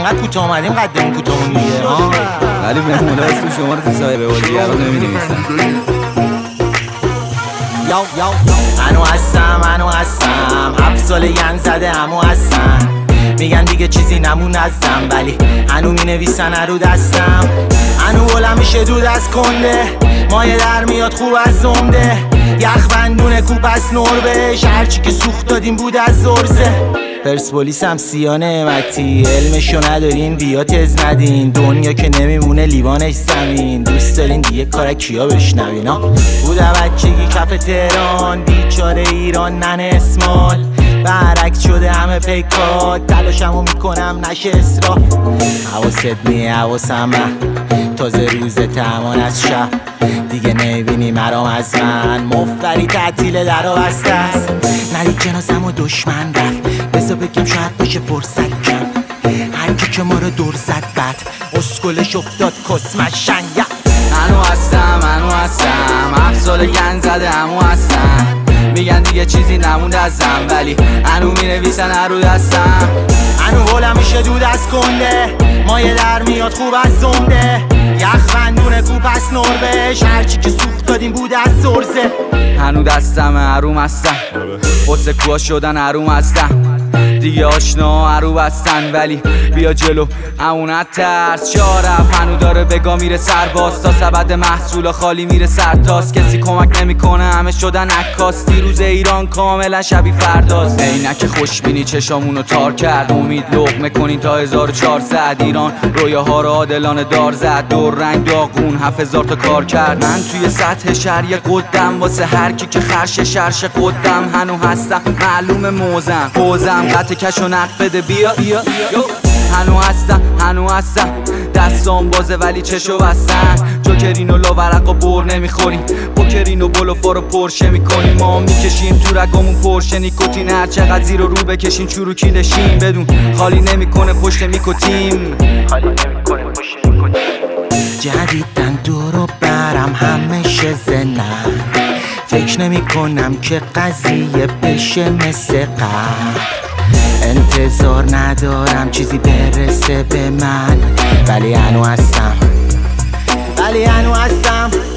انقدر کوتاه اومدیم قدمون کوتاه دیگه ولی مهمونا اسم شما رو تو سایر دیگران نمی‌نویسن. منو هستم 7 سال ین زده همو هستم، میگن دیگه چیزی نمون ازم، ولی هنو مینویسن رو دستم. هنو بلند میشه دود از کنده، مایه در میاد خوب از زمده، یخ بندونه کوب از نروژ، هرچی که سوخت دادیم بود از زرزه. پرسپولیس هم سیا نعمتی، علمشو ندارین بیا تز ندین، دنیا که نمیمونه لیوانش زمین، دوست دارین دیگه کار کیا بشنوین بوده بچگی کف تهران، بیچاره ایران نن اسمال، برعکس شده همه پیکات، تلاشمو میکنم نشه اسراف. حواست نیه حواسم تازه روز تمام از شب، دیگه نبینی مرام از من، مفبری تعطیل در بسته است، ندید جنازم و دشمن رفت، بذار بگم شاید باشه فرصت کم، هرکی که ما رو دور زد بد اسکلش افتاد کسمش شنگم. منو هستم 7 سال ین زده همو هستم، میگن دیگه چیزی نموند ازم، ولی هنو مینویسن رو دستم. هنو بلند میشه دود از کنده، مایه در میاد خوب از زمده، یخ بندونه کوب از نروژ، هرچی که سوخت دادیم بود از زرزه. هنو دستم حروم هستم، حسه کوها شدن حروم هستم، دیگه آشنا حروم هستن، ولی بیا جلو امونت ترس شارف، هنو داره بگا میره سرباز، تا سبد محصولا خالی میره سرتاست، کسی کمک نمیکنه همه شدن عکاس، دیروز ایران کاملا شبیه فرداست، عینک خوشبینی چشامونو تار کرد، امید لقمه کنین تا 1400، ایران رویاها رو عادلانه دار زد، دور رنگ داغون 7000 تا کار کرد، من توی سطح شهر یه قدم، واسه هر کی که خرش شرش قدم، هنو هستم معلوم موزم پوزم، قطع کش و نق بده بیا هنو هستم دستام بازه ولی چشو بستن، جوکرین و لاورق و بر نمیخوریم، بوکرین و بلوفا رو پرشه میکنیم، ما میکشیم تو رگامون پرشه نیکوتین، هر چقدر زیر و رو بکشیم چروکی دشیم، بدون خالی نمیکنه پشت میکوتیم، جدیدن دورو برم همشه زنم، فکر نمی کنم که قضیه بشه مثل قبل، انتظار ندارم چیزی برسه به من، ولی هنو هستم